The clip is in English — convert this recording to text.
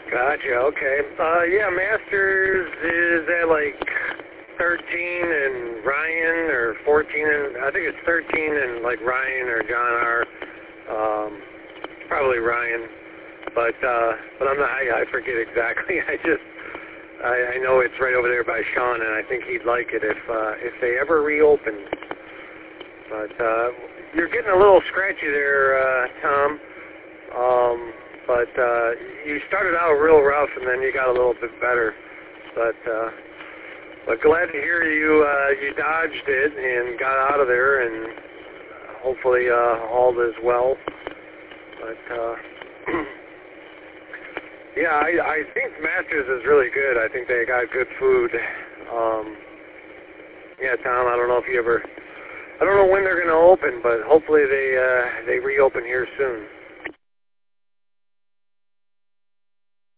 Gotcha. Okay. Yeah, Masters is at like 13 and Ryan, or 14 and I think it's 13 and like Ryan or John R. Probably Ryan, but I'm not. I forget exactly. I know it's right over there by Sean, and I think he'd like it if they ever reopened. But you're getting a little scratchy there, Tom. But you started out real rough, and then you got a little bit better. But glad to hear you dodged it and got out of there, and hopefully all is well. But yeah, I think Masters is really good. I think they got good food. Yeah, Tom, I don't know when they're going to open, but hopefully they reopen here soon.